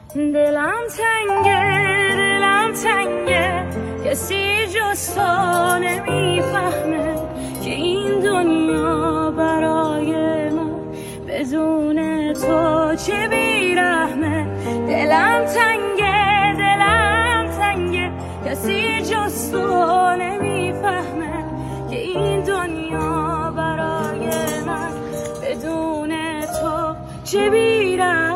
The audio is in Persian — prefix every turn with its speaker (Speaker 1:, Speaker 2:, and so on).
Speaker 1: دلم تنگه کسی جز تو نمیفهمه که این دنیا برای من بدون تو چه بیرحمه. دلم تنگه کسی جز تو نمیفهمه که این دنیا برای من بدون تو چه بیرحمه.